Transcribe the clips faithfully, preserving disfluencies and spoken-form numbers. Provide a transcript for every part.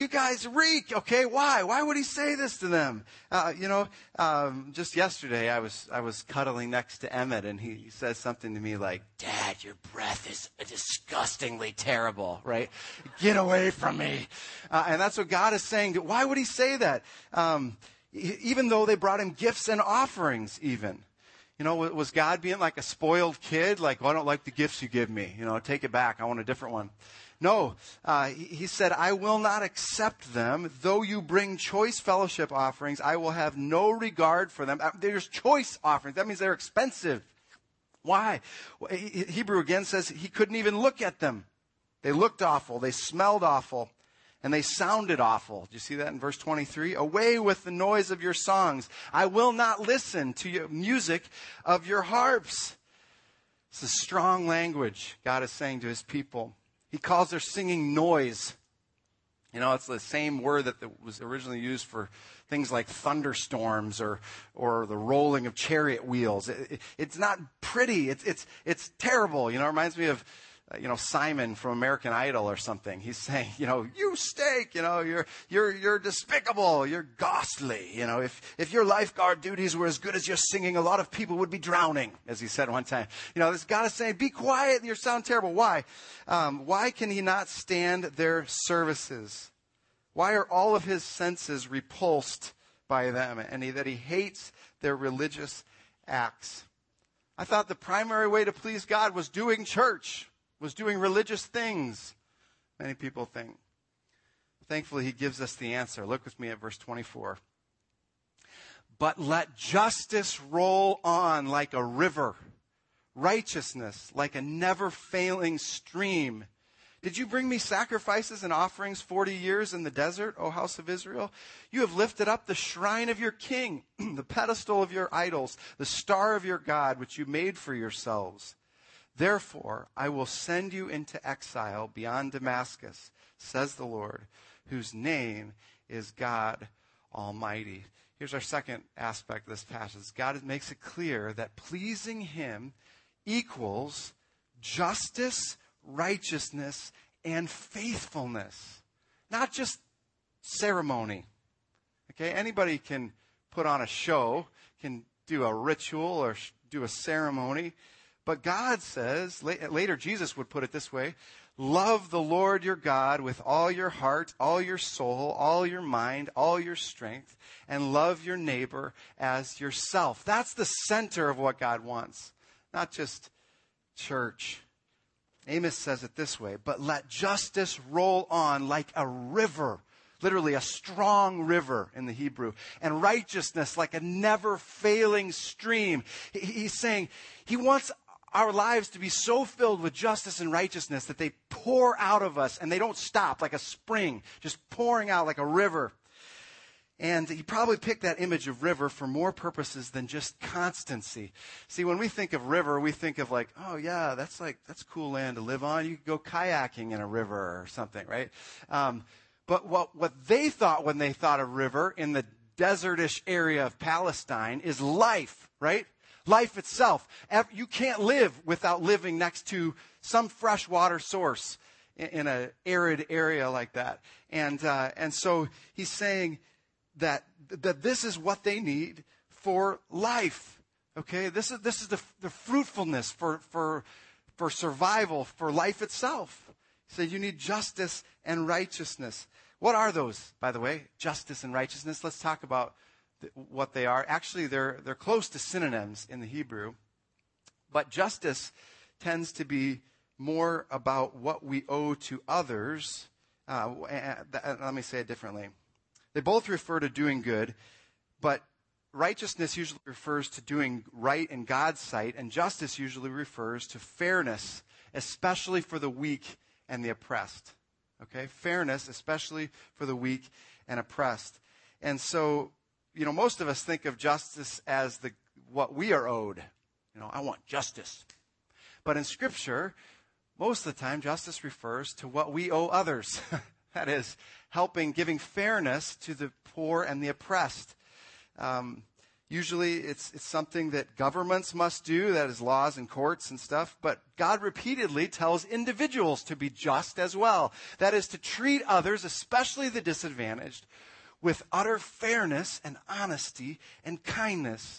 you guys reek. Okay, why? Why would he say this to them? Uh, you know, um, just yesterday I was I was cuddling next to Emmett, and he says something to me like, "Dad, your breath is disgustingly terrible, right? Get away from me." Uh, and that's what God is saying. Why would he say that? Um, even though they brought him gifts and offerings even. You know, was God being like a spoiled kid? Like, well, I don't like the gifts you give me. You know, take it back. I want a different one. No, uh, he, he said, I will not accept them. Though you bring choice fellowship offerings, I will have no regard for them. Uh, there's choice offerings. That means they're expensive. Why? Well, he, Hebrew again says he couldn't even look at them. They looked awful. They smelled awful. And they sounded awful. Do you see that in verse twenty-three? Away with the noise of your songs. I will not listen to your music of your harps. It's a strong language God is saying to his people. He calls their singing noise. You know, it's the same word that was originally used for things like thunderstorms or or the rolling of chariot wheels. It, it, it's not pretty. It's it's it's terrible. You know, it reminds me of Uh, you know, Simon from American Idol or something. He's saying, you know, you stink, you know, you're, you're, you're despicable, you're ghastly. You know, if, if your lifeguard duties were as good as your singing, a lot of people would be drowning, as he said one time. You know, this God is saying, be quiet, you sound terrible. Why? Um, why can he not stand their services? Why are all of his senses repulsed by them? And he, that he hates their religious acts. I thought the primary way to please God was doing church. Was doing religious things, many people think. Thankfully, he gives us the answer. Look with me at verse twenty-four. But let justice roll on like a river, righteousness like a never-failing stream. Did you bring me sacrifices and offerings forty years in the desert, O house of Israel? You have lifted up the shrine of your king, the pedestal of your idols, the star of your God, which you made for yourselves. Therefore, I will send you into exile beyond Damascus, says the Lord, whose name is God Almighty. Here's our second aspect of this passage. God makes it clear that pleasing him equals justice, righteousness, and faithfulness. Not just ceremony. Okay, anybody can put on a show, can do a ritual or do a ceremony. But God says, later Jesus would put it this way, love the Lord your God with all your heart, all your soul, all your mind, all your strength, and love your neighbor as yourself. That's the center of what God wants, not just church. Amos says it this way, but let justice roll on like a river, literally a strong river in the Hebrew, and righteousness like a never-failing stream. He's saying he wants our lives to be so filled with justice and righteousness that they pour out of us and they don't stop, like a spring, just pouring out like a river. And he probably picked that image of river for more purposes than just constancy. See, when we think of river, we think of like, oh yeah, that's like, that's cool land to live on. You could go kayaking in a river or something, right? Um, but what, what they thought when they thought of river in the desertish area of Palestine is life, right? Life itself. You can't live without living next to some fresh water source in an arid area like that. And uh, and so he's saying that that this is what they need for life. Okay, this is this is the the fruitfulness for for for survival, for life itself. He said you need justice and righteousness. What are those, by the way? Justice and righteousness. Let's talk about what they are. Actually, they're they're close to synonyms in the Hebrew. But justice tends to be more about what we owe to others. Uh, let me say it differently. They both refer to doing good, but righteousness usually refers to doing right in God's sight, and justice usually refers to fairness, especially for the weak and the oppressed. Okay? Fairness, especially for the weak and oppressed. And so, you know, most of us think of justice as the what we are owed. You know, I want justice. But in Scripture, most of the time, justice refers to what we owe others. That is, helping, giving fairness to the poor and the oppressed. Um, Usually it's, it's something that governments must do, that is laws and courts and stuff, but God repeatedly tells individuals to be just as well. That is to treat others, especially the disadvantaged, with utter fairness and honesty and kindness.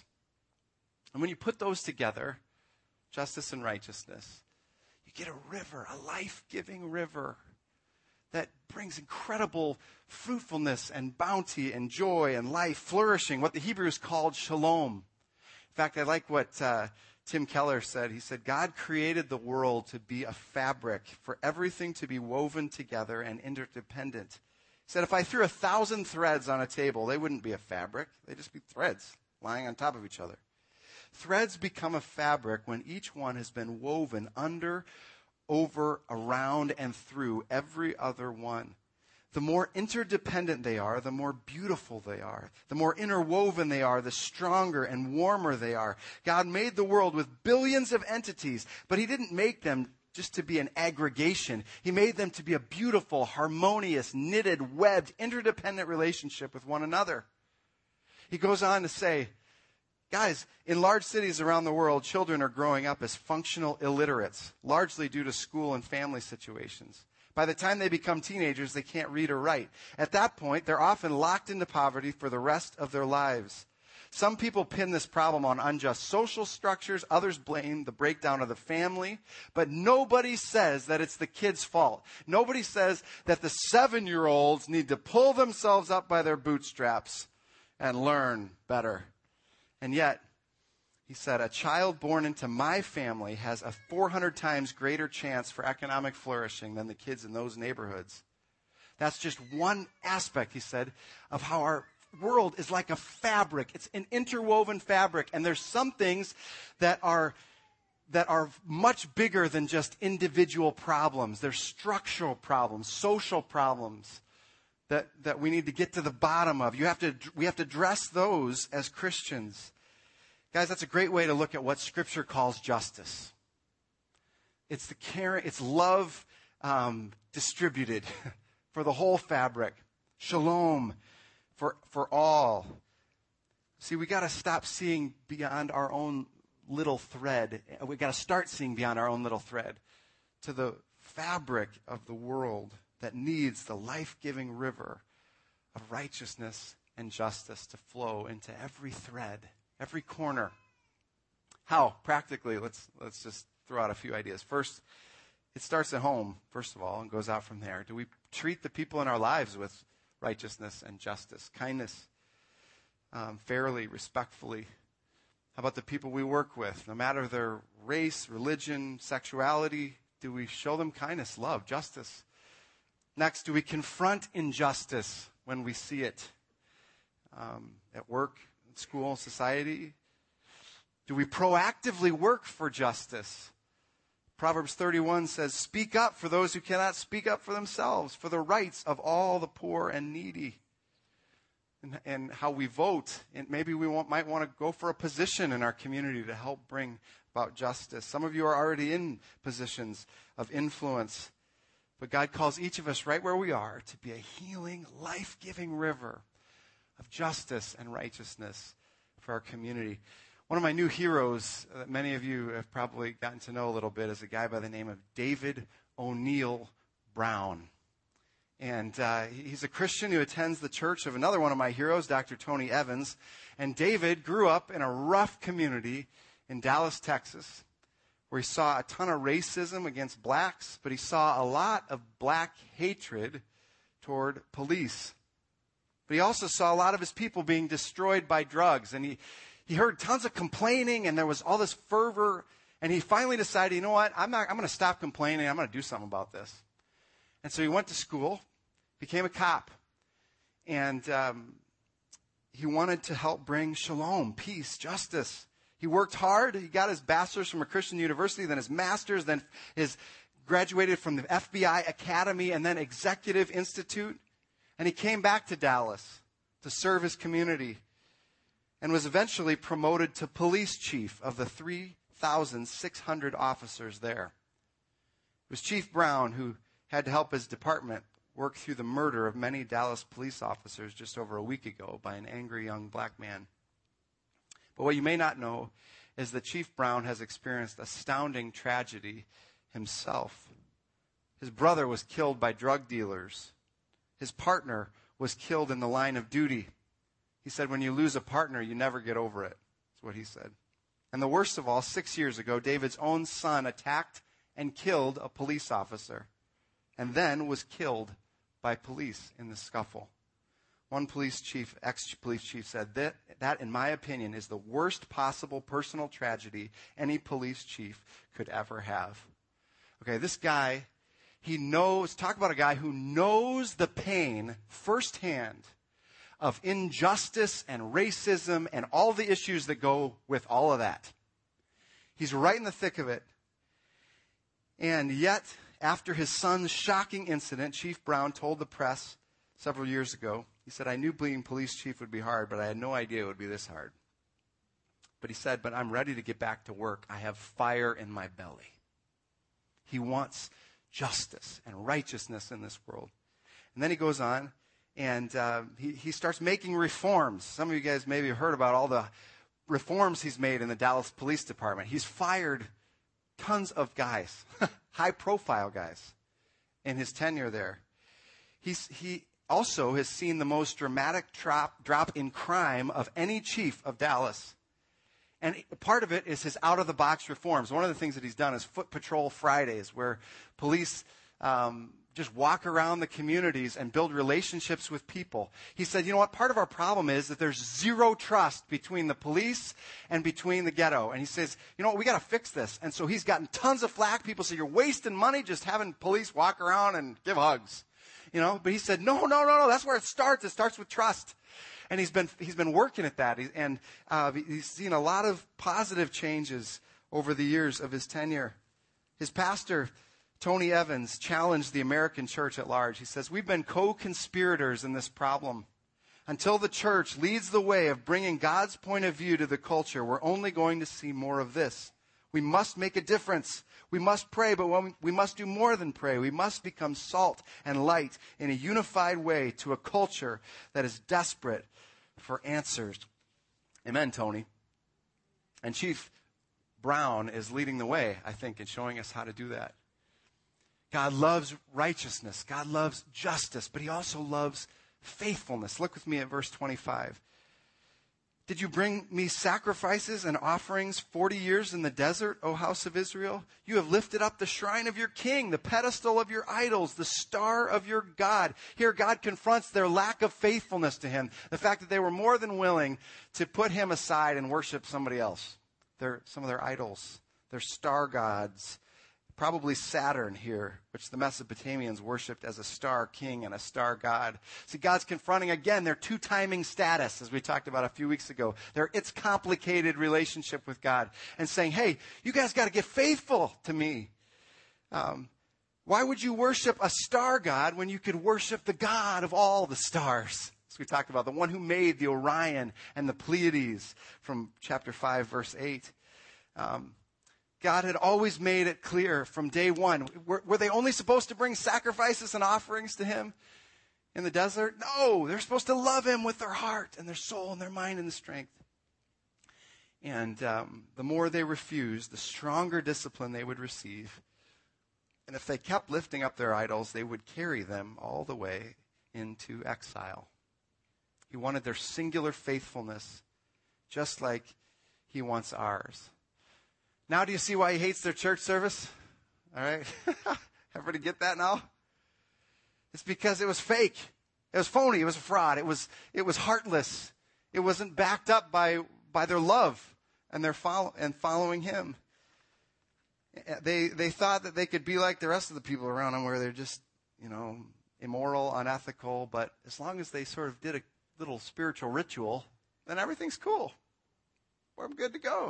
And when you put those together, justice and righteousness, you get a river, a life-giving river that brings incredible fruitfulness and bounty and joy and life, flourishing, what the Hebrews called shalom. In fact, I like what uh, Tim Keller said. He said, God created the world to be a fabric for everything to be woven together and interdependent. He said, if I threw a thousand threads on a table, they wouldn't be a fabric. They'd just be threads lying on top of each other. Threads become a fabric when each one has been woven under, over, around, and through every other one. The more interdependent they are, the more beautiful they are. The more interwoven they are, the stronger and warmer they are. God made the world with billions of entities, but he didn't make them just to be an aggregation. He made them to be a beautiful, harmonious, knitted, webbed, interdependent relationship with one another. He goes on to say, guys, in large cities around the world, children are growing up as functional illiterates, largely due to school and family situations. By the time they become teenagers, they can't read or write. At that point, they're often locked into poverty for the rest of their lives. Some people pin this problem on unjust social structures. Others blame the breakdown of the family. But nobody says that it's the kid's fault. Nobody says that the seven-year-olds need to pull themselves up by their bootstraps and learn better. And yet, he said, a child born into my family has a four hundred times greater chance for economic flourishing than the kids in those neighborhoods. That's just one aspect, he said, of how our world is like a fabric. It's an interwoven fabric. And there's some things that are, that are much bigger than just individual problems. They're structural problems, social problems that, that we need to get to the bottom of. You have to, we have to address those as Christians. Guys, that's a great way to look at what Scripture calls justice. It's the care, it's love um, distributed for the whole fabric. Shalom for for all. See, we got to stop seeing beyond our own little thread. We got to start seeing beyond our own little thread to the fabric of the world that needs the life-giving river of righteousness and justice to flow into every thread. Every corner. How? Practically, let's let's just throw out a few ideas. First, it starts at home, first of all, and goes out from there. Do we treat the people in our lives with righteousness and justice, kindness, um, fairly, respectfully? How about the people we work with? No matter their race, religion, sexuality, do we show them kindness, love, justice? Next, do we confront injustice when we see it um, at work, school, society? Do we proactively work for justice? Proverbs thirty-one says, speak up for those who cannot speak up for themselves, for the rights of all the poor and needy. And, and how we vote, and maybe we want, might want to go for a position in our community to help bring about justice. Some of you are already in positions of influence, but God calls each of us right where we are to be a healing, life-giving river of justice and righteousness for our community. One of my new heroes that many of you have probably gotten to know a little bit is a guy by the name of David O'Neill Brown. And uh, he's a Christian who attends the church of another one of my heroes, Doctor Tony Evans. And David grew up in a rough community in Dallas, Texas, where he saw a ton of racism against blacks, but he saw a lot of black hatred toward police. But he also saw a lot of his people being destroyed by drugs. And he, he heard tons of complaining, and there was all this fervor. And he finally decided, you know what, I'm not, I'm going to stop complaining. I'm going to do something about this. And so he went to school, became a cop. And um, he wanted to help bring shalom, peace, justice. He worked hard. He got his bachelor's from a Christian university, then his master's, then his graduated from the F B I Academy, and then Executive Institute. And he came back to Dallas to serve his community and was eventually promoted to police chief of the three thousand six hundred officers there. It was Chief Brown who had to help his department work through the murder of many Dallas police officers just over a week ago by an angry young black man. But what you may not know is that Chief Brown has experienced astounding tragedy himself. His brother was killed by drug dealers. His partner was killed in the line of duty. He said, when you lose a partner, you never get over it. That's what he said. And the worst of all, six years ago, David's own son attacked and killed a police officer and then was killed by police in the scuffle. One police chief, ex-police chief said, that, that, in my opinion, is the worst possible personal tragedy any police chief could ever have. Okay, this guy, he knows, talk about a guy who knows the pain firsthand of injustice and racism and all the issues that go with all of that. He's right in the thick of it. And yet, after his son's shocking incident, Chief Brown told the press several years ago, he said, I knew being police chief would be hard, but I had no idea it would be this hard. But he said, but I'm ready to get back to work. I have fire in my belly. He wants justice and righteousness in this world. And then he goes on, and uh, he, he starts making reforms. Some of you guys maybe have heard about all the reforms he's made in the Dallas Police Department. He's fired tons of guys, high-profile guys, in his tenure there. He's, he also has seen the most dramatic drop, drop in crime of any chief of Dallas. And part of it is his out-of-the-box reforms. One of the things that he's done is Foot Patrol Fridays, where police um, just walk around the communities and build relationships with people. He said, you know what, part of our problem is that there's zero trust between the police and between the ghetto. And he says, you know what, we got to fix this. And so he's gotten tons of flack. People say, you're wasting money just having police walk around and give hugs. You know, but he said, no, no, no, no, that's where it starts. It starts with trust. And he's been he's been working at that. He, and uh, he's seen a lot of positive changes over the years of his tenure. His pastor, Tony Evans, challenged the American church at large. He says, we've been co-conspirators in this problem. Until the church leads the way of bringing God's point of view to the culture, we're only going to see more of this. We must make a difference. We must pray, but we must do more than pray. We must become salt and light in a unified way to a culture that is desperate for answers. Amen, Tony. And Chief Brown is leading the way, I think, in showing us how to do that. God loves righteousness. God loves justice, but he also loves faithfulness. Look with me at verse twenty-five. Did you bring me sacrifices and offerings forty years in the desert, O house of Israel? You have lifted up the shrine of your king, the pedestal of your idols, the star of your God. Here God confronts their lack of faithfulness to him, the fact that they were more than willing to put him aside and worship somebody else, their, some of their idols, their star gods. Probably Saturn here, which the Mesopotamians worshipped as a star king and a star god. See, God's confronting again their two-timing status, as we talked about a few weeks ago. Their it's complicated relationship with God, and saying, hey, you guys got to get faithful to me. Um, why would you worship a star god when you could worship the God of all the stars? As we talked about, the one who made the Orion and the Pleiades from chapter five, verse eight. Um, God had always made it clear from day one. Were, were they only supposed to bring sacrifices and offerings to him in the desert? No, they're supposed to love him with their heart and their soul and their mind and the strength. And um, the more they refused, the stronger discipline they would receive. And if they kept lifting up their idols, they would carry them all the way into exile. He wanted their singular faithfulness, just like he wants ours. Now do you see why he hates their church service? All right? Everybody get that now? It's because it was fake. It was phony. It was a fraud. It was it was heartless. It wasn't backed up by, by their love and their follow, and following him. They they thought that they could be like the rest of the people around them, where they're just, you know, immoral, unethical, but as long as they sort of did a little spiritual ritual, then everything's cool. We're good to go.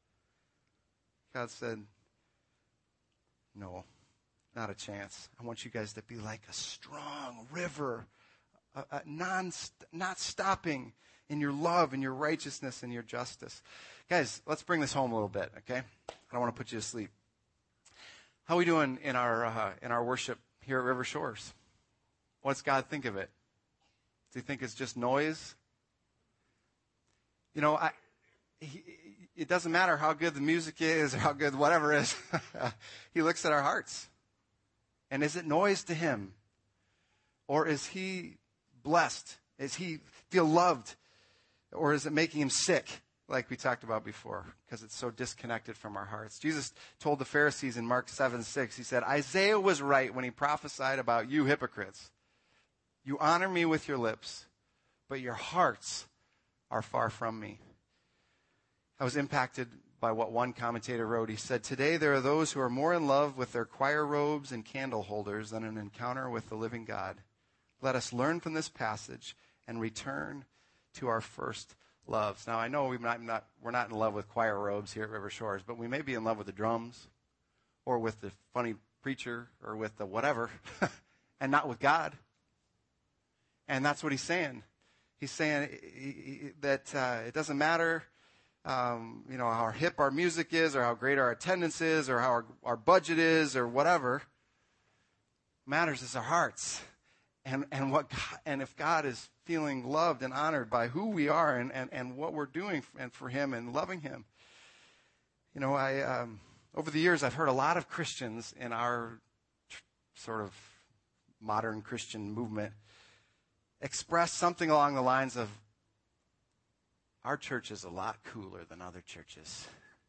God said, no, not a chance. I want you guys to be like a strong river, a, a non, not stopping in your love and your righteousness and your justice. Guys, let's bring this home a little bit, okay? I don't want to put you to sleep. How are we doing in our uh, in our worship here at River Shores? What's God think of it? Does he think it's just noise? You know, I... he, it doesn't matter how good the music is or how good whatever is. He looks at our hearts. And is it noise to him? Or is he blessed? Is he feel loved? Or is it making him sick, like we talked about before, because it's so disconnected from our hearts? Jesus told the Pharisees in Mark seven six, he said, Isaiah was right when he prophesied about you hypocrites. You honor me with your lips, but your hearts are far from me. I was impacted by what one commentator wrote. He said, today there are those who are more in love with their choir robes and candle holders than an encounter with the living God. Let us learn from this passage and return to our first loves. Now, I know we're not, not, we're not in love with choir robes here at River Shores, but we may be in love with the drums or with the funny preacher or with the whatever and not with God. And that's what he's saying. He's saying that uh, it doesn't matter um, you know, how hip our music is or how great our attendance is or how our, our budget is or whatever. Matters is our hearts. And and what God, and if God is feeling loved and honored by who we are and, and, and what we're doing for, and for him and loving him. You know, I um, over the years I've heard a lot of Christians in our tr- sort of modern Christian movement express something along the lines of, our church is a lot cooler than other churches.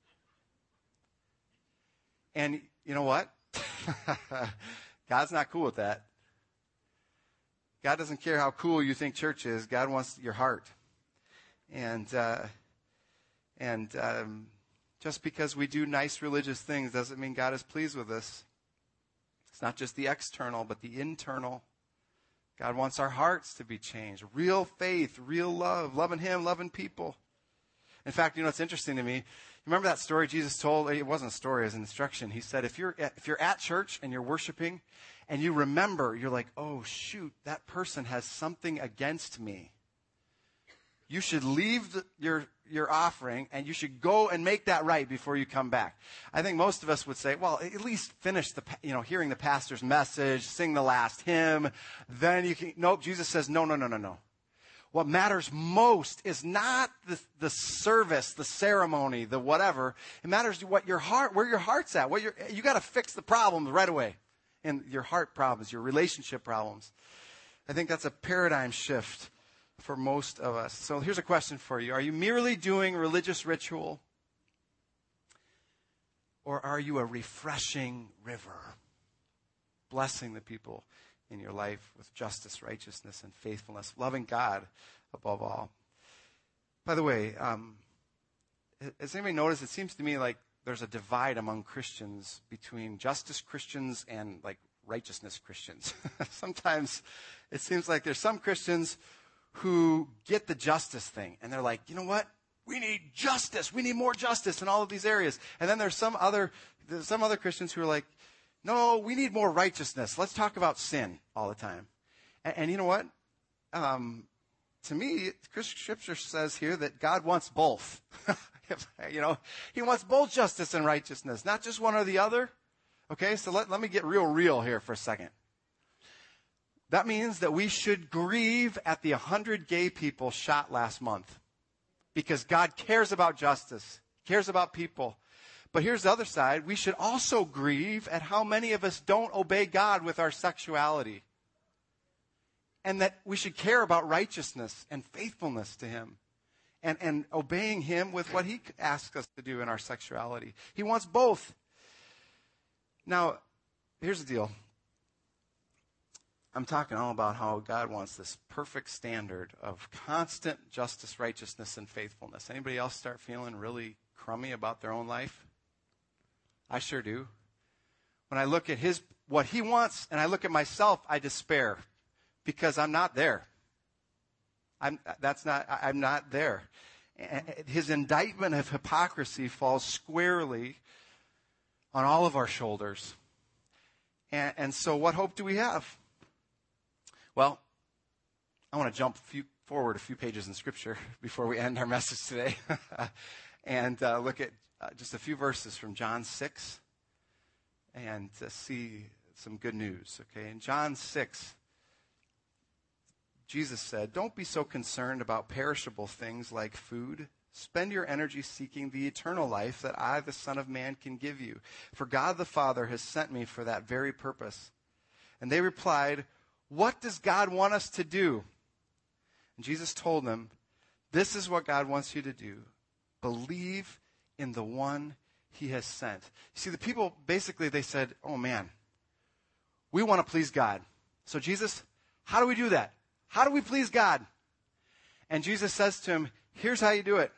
And you know what? God's not cool with that. God doesn't care how cool you think church is. God wants your heart. And uh, and um, just because we do nice religious things doesn't mean God is pleased with us. It's not just the external, but the internal. God wants our hearts to be changed. Real faith, real love, loving him, loving people. In fact, you know what's interesting to me? Remember that story Jesus told? It wasn't a story, it was an instruction. He said, if you're at, if you're at church and you're worshiping and you remember, you're like, oh, shoot, that person has something against me. You should leave the, your your offering and you should go and make that right before you come back. I think most of us would say, well, at least finish the, you know, hearing the pastor's message, sing the last hymn, then you can. Nope, Jesus says, no, no, no, no, no. What matters most is not the, the service, the ceremony, the whatever. It matters what your heart, where your heart's at. What your, you got to fix the problems right away, and your heart problems, your relationship problems. I think that's a paradigm shift for most of us. So here's a question for you. Are you merely doing religious ritual? Or are you a refreshing river, blessing the people in your life with justice, righteousness, and faithfulness, loving God above all? By the way, um, has anybody noticed, it seems to me like there's a divide among Christians between justice Christians and like righteousness Christians. Sometimes it seems like there's some Christians who get the justice thing, and they're like, you know what? We need justice. We need more justice in all of these areas. And then there's some other there's some other Christians who are like, no, we need more righteousness. Let's talk about sin all the time. And, and you know what? Um, to me, Christian Scripture says here that God wants both. You know, he wants both justice and righteousness, not just one or the other. Okay, so let, let me get real real here for a second. That means that we should grieve at the one hundred gay people shot last month because God cares about justice, cares about people. But here's the other side. We should also grieve at how many of us don't obey God with our sexuality. And that we should care about righteousness and faithfulness to him. And, and obeying him with what he asks us to do in our sexuality. He wants both. Now, here's the deal. I'm talking all about how God wants this perfect standard of constant justice, righteousness, and faithfulness. Anybody else start feeling really crummy about their own life? I sure do. When I look at his what he wants and I look at myself, I despair because I'm not there. I'm that's not I'm not there. His indictment of hypocrisy falls squarely on all of our shoulders. And, and so what hope do we have? Well, I want to jump a few, forward a few pages in Scripture before we end our message today and uh, look at uh, just a few verses from John six and uh, see some good news. Okay, in John six, Jesus said, "Don't be so concerned about perishable things like food, Spend your energy seeking the eternal life that I, the Son of Man, can give you. For God the Father has sent me for that very purpose." And they replied, "What does God want us to do?" And Jesus told them, "This is what God wants you to do. Believe in the one he has sent." You see, the people, basically, they said, "Oh man, we want to please God. So Jesus, how do we do that? How do we please God?" And Jesus says to him, "Here's how you do it.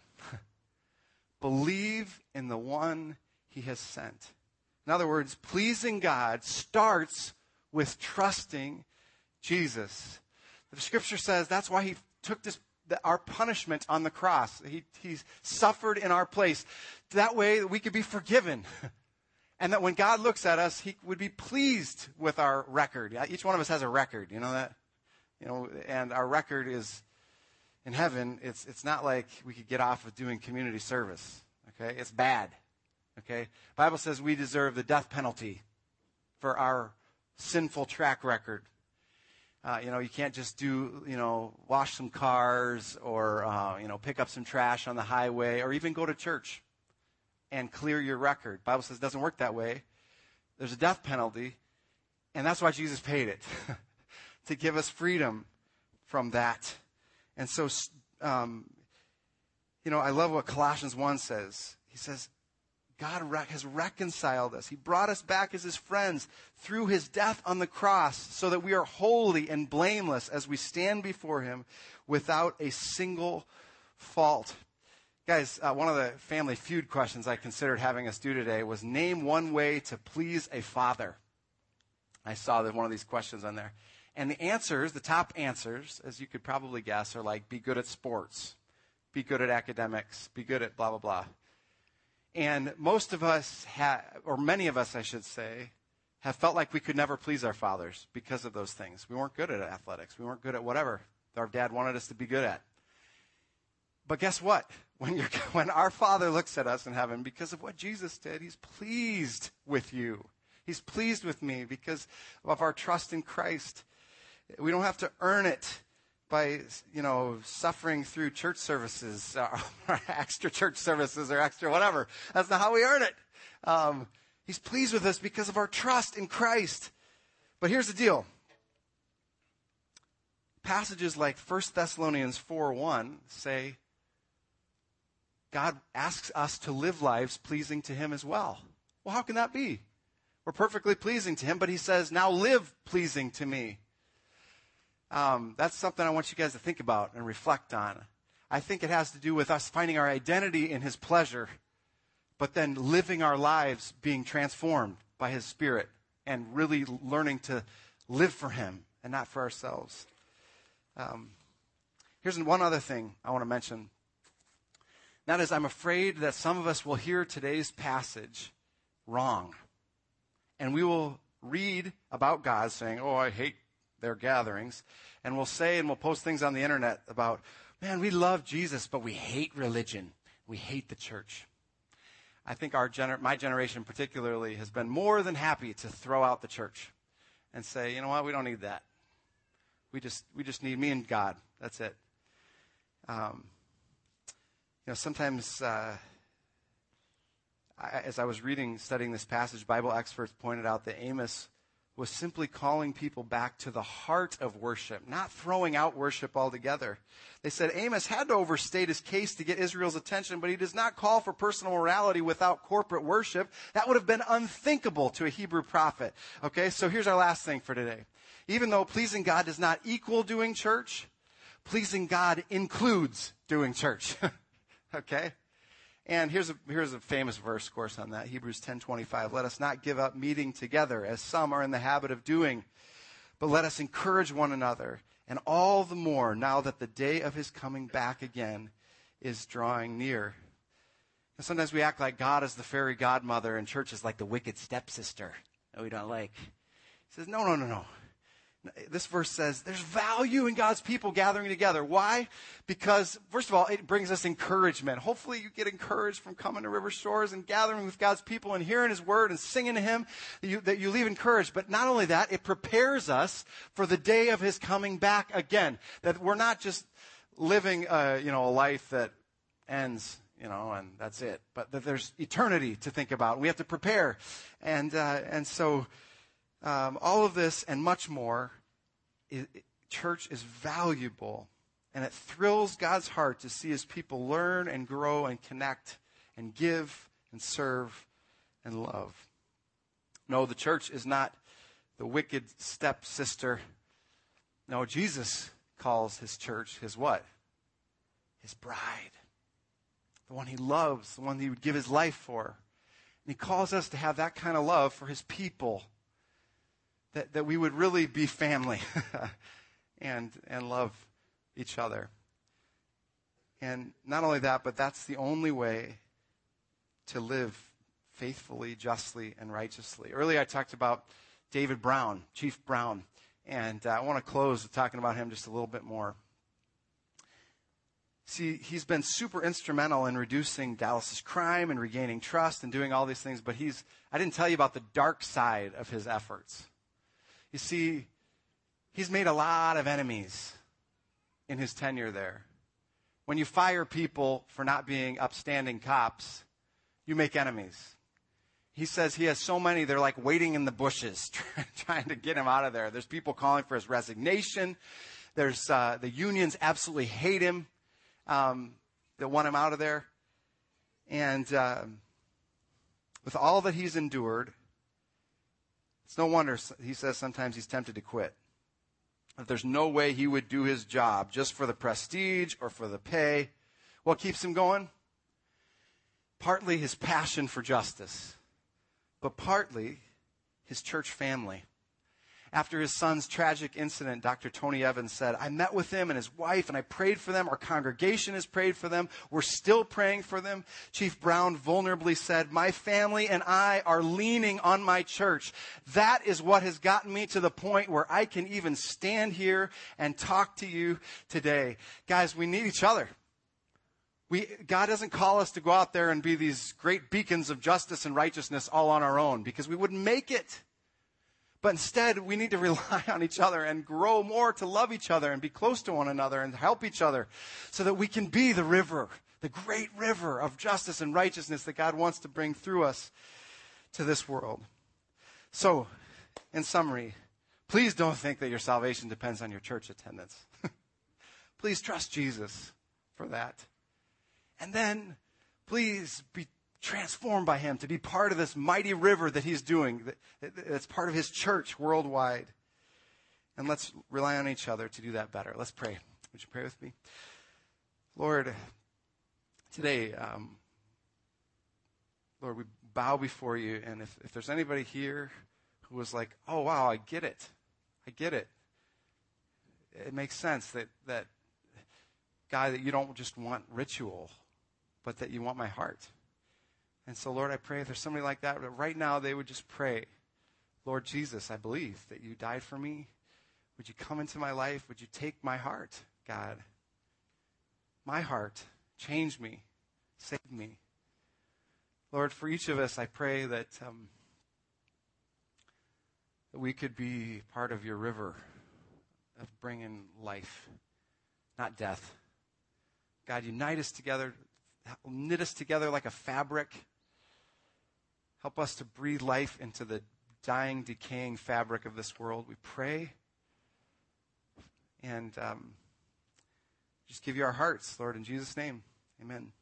Believe in the one he has sent." In other words, pleasing God starts with trusting Jesus. The scripture says that's why he took this, the, our punishment on the cross. He, he suffered in our place. That way that we could be forgiven. And that when God looks at us, he would be pleased with our record. Each one of us has a record, you know that? You know, and our record is, in heaven, it's it's not like we could get off of doing community service. Okay? It's bad. Okay? The Bible says we deserve the death penalty for our sinful track record. Uh, you know, you can't just do, you know, wash some cars or, uh, you know, pick up some trash on the highway or even go to church and clear your record. The Bible says it doesn't work that way. There's a death penalty, and that's why Jesus paid it, to give us freedom from that. And so, um, you know, I love what Colossians one says. He says, God rec- has reconciled us. He brought us back as his friends through his death on the cross so that we are holy and blameless as we stand before him without a single fault. Guys, uh, one of the Family Feud questions I considered having us do today was name one way to please a father. I saw that one of these questions on there. And the answers, the top answers, as you could probably guess, are like be good at sports, be good at academics, be good at blah, blah, blah. And most of us, ha- or many of us, I should say, have felt like we could never please our fathers because of those things. We weren't good at athletics. We weren't good at whatever our dad wanted us to be good at. But guess what? When, you're, when our Father looks at us in heaven, because of what Jesus did, he's pleased with you. He's pleased with me because of our trust in Christ. We don't have to earn it by, you know, suffering through church services, or, or extra church services or extra whatever. That's not how we earn it. Um, he's pleased with us because of our trust in Christ. But here's the deal. Passages like First Thessalonians four one say God asks us to live lives pleasing to him as well. Well, how can that be? We're perfectly pleasing to him, but he says, now live pleasing to me. Um, that's something I want you guys to think about and reflect on. I think it has to do with us finding our identity in his pleasure, but then living our lives being transformed by his Spirit and really learning to live for him and not for ourselves. Um, here's one other thing I want to mention. That is, I'm afraid that some of us will hear today's passage wrong. And we will read about God saying, oh, I hate their gatherings. And we'll say and we'll post things on the internet about, man, we love Jesus, but we hate religion. We hate the church. I think our gener- my generation particularly has been more than happy to throw out the church and say, you know what, we don't need that. We just we just need me and God. That's it. Um, you know, sometimes uh, I, as I was reading, studying this passage, Bible experts pointed out that Amos was simply calling people back to the heart of worship, not throwing out worship altogether. They said Amos had to overstate his case to get Israel's attention, but he does not call for personal morality without corporate worship. That would have been unthinkable to a Hebrew prophet. Okay, so here's our last thing for today. Even though pleasing God does not equal doing church, pleasing God includes doing church. Okay? And here's a, here's a famous verse, of course, on that. Hebrews ten twenty-five. Let us not give up meeting together, as some are in the habit of doing, but let us encourage one another, and all the more now that the day of his coming back again is drawing near. And sometimes we act like God is the fairy godmother, and church is like the wicked stepsister that we don't like. He says, no, no, no, no. This verse says there's value in God's people gathering together. Why? Because, first of all, it brings us encouragement. Hopefully you get encouraged from coming to River Shores and gathering with God's people and hearing his word and singing to him, that you, that you leave encouraged. But not only that, it prepares us for the day of his coming back again. That we're not just living uh, you know, a life that ends, you know, and that's it. But that there's eternity to think about. We have to prepare. And uh, and so um, all of this and much more, is, church is valuable. And it thrills God's heart to see his people learn and grow and connect and give and serve and love. No, the church is not the wicked stepsister. No, Jesus calls his church his what? His bride. The one he loves, the one he would give his life for. And he calls us to have that kind of love for his people. That, that we would really be family and, and love each other. And not only that, but that's the only way to live faithfully, justly, and righteously. Earlier I talked about David Brown, Chief Brown, and uh, I want to close with talking about him just a little bit more. See, he's been super instrumental in reducing Dallas's crime and regaining trust and doing all these things, but he's, I didn't tell you about the dark side of his efforts. You see, he's made a lot of enemies in his tenure there. When you fire people for not being upstanding cops, you make enemies. He says he has so many, they're like waiting in the bushes trying to get him out of there. There's people calling for his resignation. There's uh, the unions absolutely hate him. Um, that want him out of there. And uh, with all that he's endured, it's no wonder he says sometimes he's tempted to quit. That there's no way he would do his job just for the prestige or for the pay. What keeps him going? Partly his passion for justice, but partly his church family. After his son's tragic incident, Doctor Tony Evans said, I met with him and his wife, and I prayed for them. Our congregation has prayed for them. We're still praying for them. Chief Brown vulnerably said, my family and I are leaning on my church. That is what has gotten me to the point where I can even stand here and talk to you today. Guys, we need each other. We, God doesn't call us to go out there and be these great beacons of justice and righteousness all on our own, because we wouldn't make it. But instead, we need to rely on each other and grow more to love each other and be close to one another and help each other so that we can be the river, the great river of justice and righteousness that God wants to bring through us to this world. So, in summary, please don't think that your salvation depends on your church attendance. Please trust Jesus for that. And then, please be transformed by him to be part of this mighty river that he's doing, that, that's part of his church worldwide. And let's rely on each other to do that better. Let's pray. Would you pray with me? Lord, today, um, Lord, we bow before you, and if, if there's anybody here who was like, oh, wow, I get it. I get it. It makes sense that, that, God, that you don't just want ritual, but that you want my heart. And so, Lord, I pray if there's somebody like that, that right now they would just pray, Lord Jesus, I believe that you died for me. Would you come into my life? Would you take my heart, God? My heart. Change me. Save me. Lord, for each of us, I pray that, um, that we could be part of your river of bringing life, not death. God, unite us together, knit us together like a fabric. Help us to breathe life into the dying, decaying fabric of this world. We pray. And um, just give you our hearts, Lord, in Jesus' name. Amen.